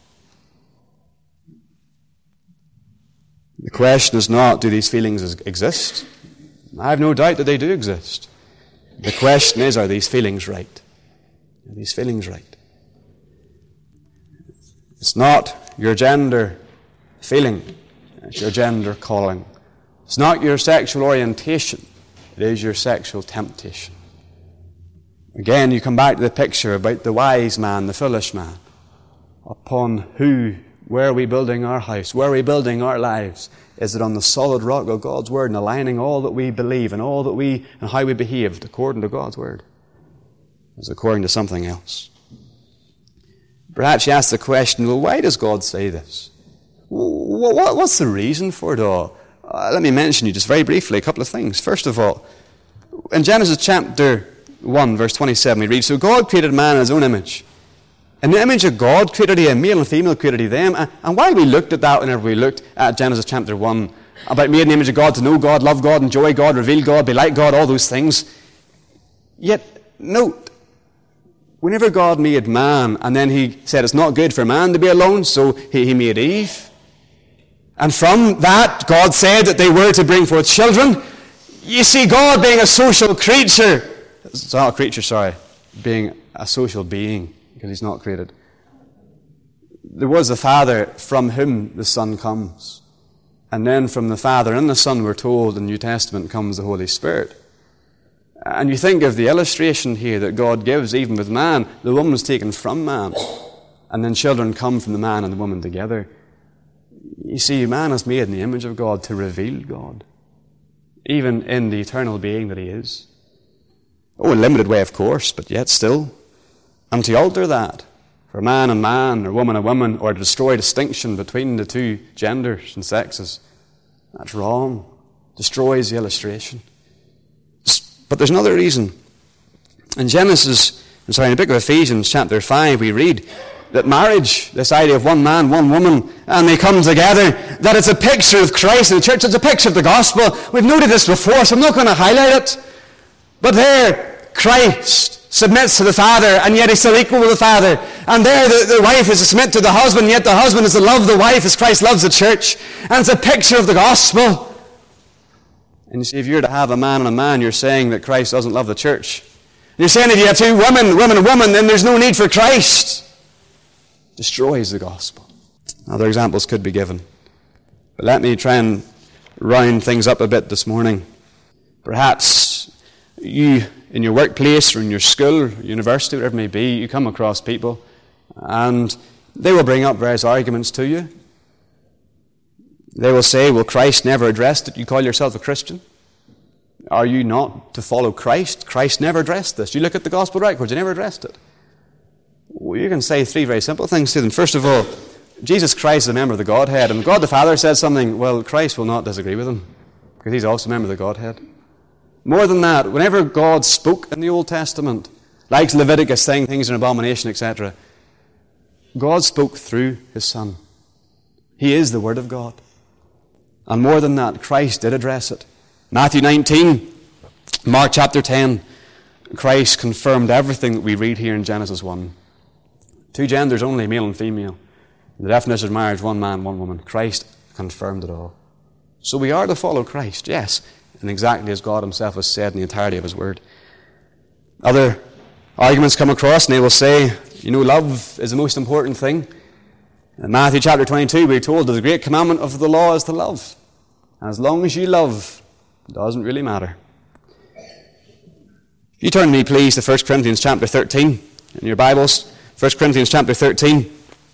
The question is not, do these feelings exist? I have no doubt that they do exist. The question is, are these feelings right? Are these feelings right? It's not your gender feeling. It's your gender calling. It's not your sexual orientation. It is your sexual temptation. Again, you come back to the picture about the wise man, the foolish man. Upon who, where are we building our house? Where are we building our lives? Is it on the solid rock of God's Word and aligning all that we believe and all that we and how we behaved according to God's Word? Or is it according to something else? Perhaps you ask the question, well, why does God say this? What's the reason for it all? Uh, let me mention you just very briefly a couple of things. First of all, in Genesis chapter one, verse twenty-seven, we read, so God created man in his own image. In the image of God created he, male and female created he them. And while we looked at that, whenever we looked at Genesis chapter one, about made in the image of God, to know God, love God, enjoy God, reveal God, be like God, all those things, yet note, whenever God made man, and then he said it's not good for man to be alone, so he, he made Eve. And from that, God said that they were to bring forth children. You see, God being a social creature, it's not a creature, sorry, being a social being, because he's not created. There was a Father from whom the Son comes. And then from the Father and the Son, we're told in the New Testament, comes the Holy Spirit. And you think of the illustration here that God gives, even with man. The woman was taken from man, and then children come from the man and the woman together. You see, man is made in the image of God to reveal God, even in the eternal being that he is. Oh, in a limited way, of course, but yet still. And to alter that, for man and man, or woman and woman, or to destroy distinction between the two genders and sexes, that's wrong. Destroys the illustration. But there's another reason. In Genesis, I'm sorry, in the book of Ephesians, chapter five, we read that marriage, this idea of one man, one woman, and they come together, that it's a picture of Christ in the church, it's a picture of the gospel. We've noted this before, so I'm not going to highlight it. But there, Christ submits to the Father, and yet he's still equal with the Father. And there, the, the wife is to submit to the husband, yet the husband is to love the wife as Christ loves the church. And it's a picture of the gospel. And you see, if you're to have a man and a man, you're saying that Christ doesn't love the church. You're saying if you have two women, women and woman, then there's no need for Christ. Destroys the gospel. Other examples could be given. But let me try and round things up a bit this morning. Perhaps you, in your workplace or in your school, or university, whatever it may be, you come across people and they will bring up various arguments to you. They will say, well, Christ never addressed it. You call yourself a Christian? Are you not to follow Christ? Christ never addressed this. You look at the gospel records, he never addressed it. Well, you can say three very simple things to them. First of all, Jesus Christ is a member of the Godhead, and God the Father said something, well, Christ will not disagree with him, because he's also a member of the Godhead. More than that, whenever God spoke in the Old Testament, like Leviticus saying things are an abomination, et cetera, God spoke through his Son. He is the Word of God. And more than that, Christ did address it. Matthew nineteen, Mark chapter ten, Christ confirmed everything that we read here in Genesis one. Two genders only, male and female. The definition of marriage, one man, one woman. Christ confirmed it all. So we are to follow Christ, yes, and exactly as God himself has said in the entirety of his word. Other arguments come across and they will say, you know, love is the most important thing. In Matthew chapter twenty-two, we're told that the great commandment of the law is to love. And as long as you love, it doesn't really matter. If you turn me, please, to First Corinthians chapter thirteen in your Bibles. First Corinthians chapter thirteen.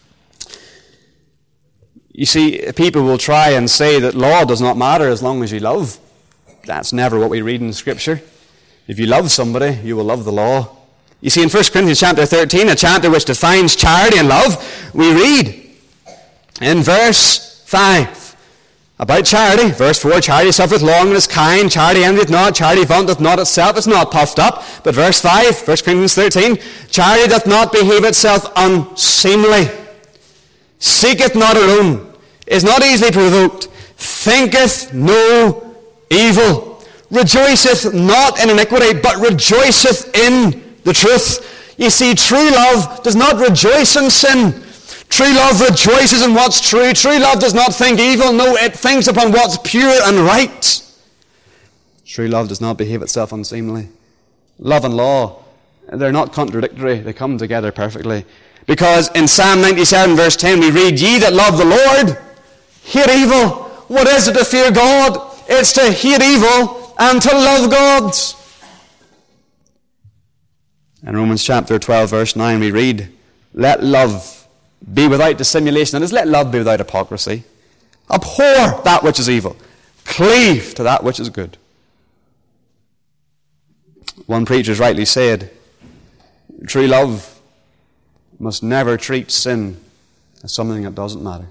You see, people will try and say that law does not matter as long as you love. That's never what we read in Scripture. If you love somebody, you will love the law. You see, in First Corinthians chapter thirteen, a chapter which defines charity and love, we read in verse five about charity. Verse four, charity suffereth long and is kind, charity envieth not, charity vaunteth not itself, is not puffed up. But verse five, First Corinthians thirteen, charity doth not behave itself unseemly, seeketh not her own, is not easily provoked, thinketh no evil, rejoiceth not in iniquity, but rejoiceth in the truth. You see, true love does not rejoice in sin. True love rejoices in what's true. True love does not think evil. No, it thinks upon what's pure and right. True love does not behave itself unseemly. Love and law, they're not contradictory. They come together perfectly. Because in Psalm ninety-seven verse ten we read, ye that love the Lord, hate evil. What is it to fear God? It's to hate evil and to love God. In Romans chapter twelve verse nine we read, let love be without dissimulation. That is, let love be without hypocrisy. Abhor that which is evil. Cleave to that which is good. One preacher has rightly said, true love must never treat sin as something that doesn't matter.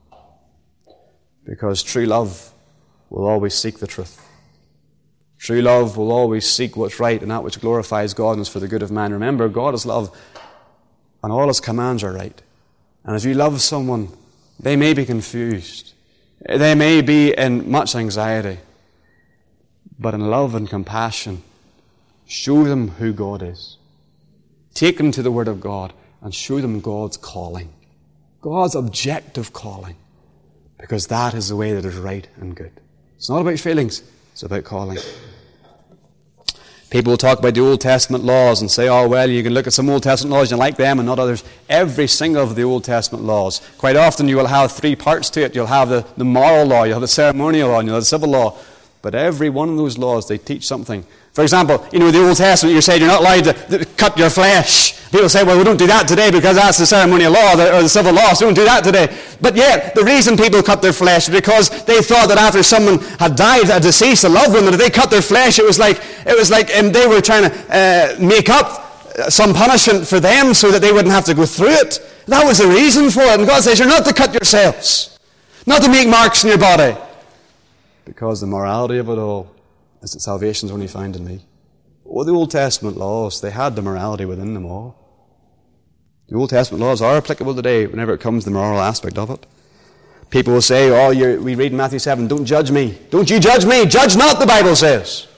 Because true love will always seek the truth. True love will always seek what's right and that which glorifies God and is for the good of man. Remember, God is love, and all his commands are right. And as you love someone, they may be confused. They may be in much anxiety. But in love and compassion, show them who God is. Take them to the Word of God and show them God's calling. God's objective calling. Because that is the way that is right and good. It's not about feelings, it's about calling. People will talk about the Old Testament laws and say, oh, well, you can look at some Old Testament laws, you like them and not others. Every single of the Old Testament laws, quite often you will have three parts to it. You'll have the, the moral law, you'll have the ceremonial law, and you'll have the civil law. But every one of those laws, they teach something. For example, you know, the Old Testament, you said you're not allowed to, to cut your flesh. People say, well, we don't do that today because that's the ceremonial law or the civil law, so we don't do that today. But yet, the reason people cut their flesh is because they thought that after someone had died, a deceased, a loved one, that if they cut their flesh, it was like, it was like and they were trying to uh, make up some punishment for them so that they wouldn't have to go through it. That was the reason for it. And God says, you're not to cut yourselves, not to make marks in your body, because the morality of it all is that salvation is only found in me. Well, the Old Testament laws, they had the morality within them all. The Old Testament laws are applicable today whenever it comes to the moral aspect of it. People will say, oh, you're, we read in Matthew seven, don't judge me. Don't you judge me. Judge not, the Bible says.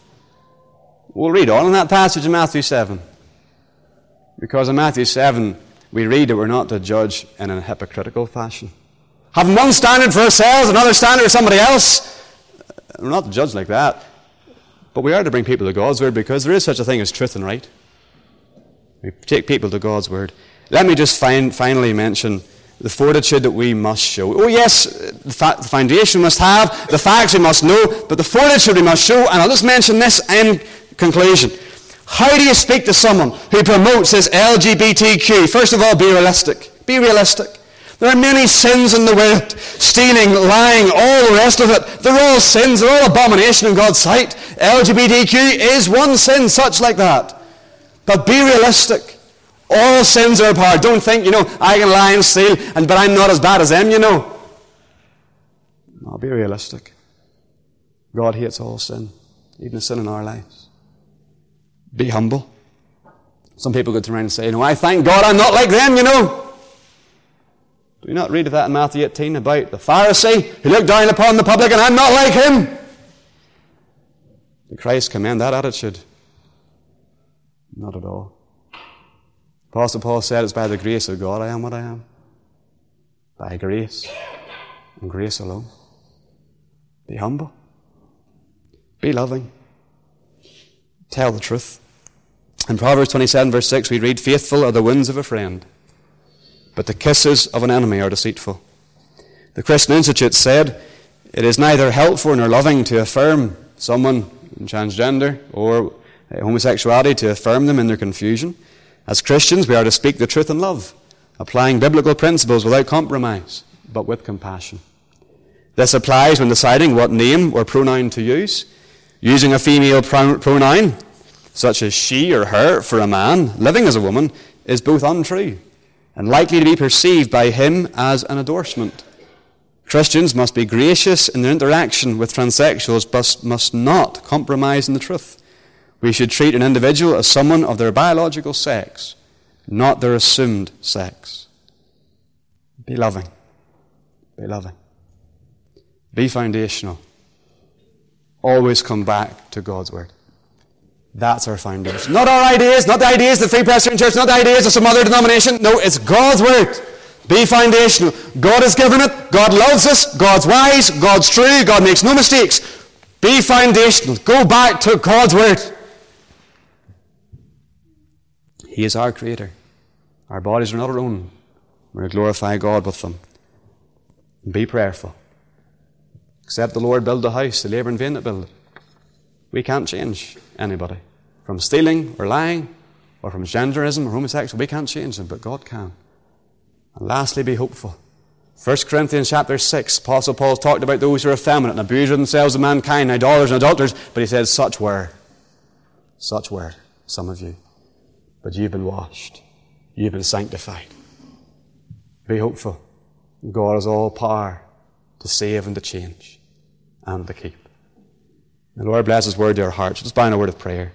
We'll read on in that passage in Matthew seven. Because in Matthew seven, we read that we're not to judge in a hypocritical fashion. Having one standard for ourselves, another standard for somebody else. We're not to judge like that. But we are to bring people to God's Word because there is such a thing as truth and right. We take people to God's Word. Let me just find, finally mention the fortitude that we must show. Oh yes, the, fa- the foundation we must have, the facts we must know, but the fortitude we must show. And I'll just mention this in conclusion. How do you speak to someone who promotes this L G B T Q? First of all, be realistic. Be realistic. There are many sins in the world. Stealing, lying, all the rest of it. They're all sins. They're all abomination in God's sight. L G B T Q is one sin such like that. But be realistic. All sins are power. Don't think, you know, I can lie and steal, and but I'm not as bad as them, you know. No, be realistic. God hates all sin, even the sin in our lives. Be humble. Some people go around and say, you know, I thank God I'm not like them, you know. Do you not read of that in Matthew eighteen about the Pharisee who looked down upon the publican? I'm not like him. Did Christ commend that attitude? Not at all. Apostle Paul said, it's by the grace of God I am what I am. By grace, and grace alone. Be humble. Be loving. Tell the truth. In Proverbs twenty-seven, verse six, we read, faithful are the wounds of a friend, but the kisses of an enemy are deceitful. The Christian Institute said, it is neither helpful nor loving to affirm someone in transgender or homosexuality, to affirm them in their confusion. As Christians, we are to speak the truth in love, applying biblical principles without compromise, but with compassion. This applies when deciding what name or pronoun to use. Using a female pronoun, such as she or her, for a man living as a woman, is both untrue and likely to be perceived by him as an endorsement. Christians must be gracious in their interaction with transsexuals, but must not compromise in the truth. We should treat an individual as someone of their biological sex, not their assumed sex. Be loving. Be loving. Be foundational. Always come back to God's Word. That's our foundation. Not our ideas, not the ideas of the Free Presbyterian Church, not the ideas of some other denomination. No, it's God's Word. Be foundational. God has given it. God loves us. God's wise. God's true. God makes no mistakes. Be foundational. Go back to God's Word. He is our Creator. Our bodies are not our own. We're to glorify God with them. Be prayerful. Except the Lord build a house, they labour in vain that build it. We can't change anybody. From stealing or lying, or from genderism or homosexual, we can't change them, but God can. And lastly, be hopeful. First Corinthians chapter six, Apostle Paul talked about those who are effeminate and abuse themselves of mankind, idolaters and adulterers, but he says, such were, such were some of you. But you've been washed. You've been sanctified. Be hopeful. God has all power to save and to change and to keep. The Lord bless His word to our hearts. Let's bow in a word of prayer.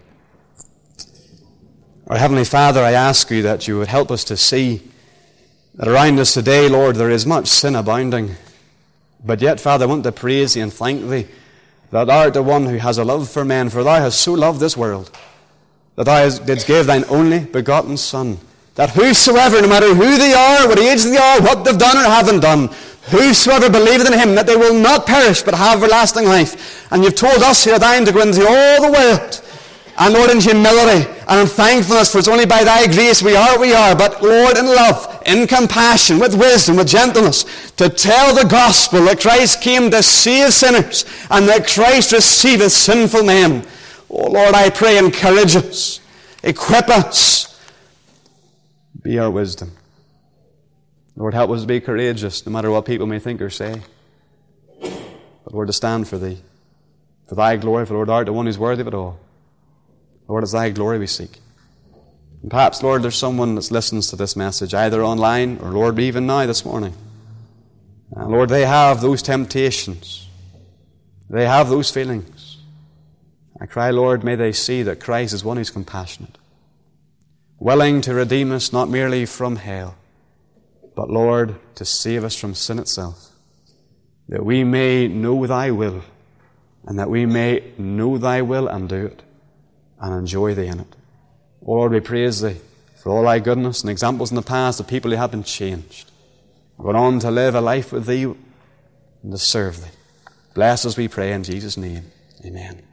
Our Heavenly Father, I ask you that you would help us to see that around us today, Lord, there is much sin abounding. But yet, Father, I want to praise Thee and thank Thee that Thou art the one who has a love for men, for Thou hast so loved this world, that Thou didst give Thine only begotten Son, that whosoever, no matter who they are, what age they are, what they've done or haven't done, whosoever believeth in Him, that they will not perish but have everlasting life. And You've told us here at Thine to go into all the world, and Lord, in humility and in thankfulness, for it's only by Thy grace we are what we are, but Lord, in love, in compassion, with wisdom, with gentleness, to tell the gospel that Christ came to save sinners, and that Christ receiveth sinful men. Oh Lord, I pray, encourage us, equip us, be our wisdom. Lord, help us to be courageous, no matter what people may think or say. But Lord, to stand for Thee, for Thy glory, for Lord, Thou art the one who's worthy of it all. Lord, it's Thy glory we seek. And perhaps, Lord, there's someone that listens to this message, either online or, Lord, even now this morning. And Lord, they have those temptations. They have those feelings. I cry, Lord, may they see that Christ is one who's compassionate, willing to redeem us not merely from hell, but, Lord, to save us from sin itself, that we may know Thy will, and that we may know Thy will and do it, and enjoy Thee in it. Oh Lord, we praise Thee for all Thy goodness and examples in the past of people who have been changed, going on to live a life with Thee and to serve Thee. Bless us, we pray, in Jesus' name. Amen.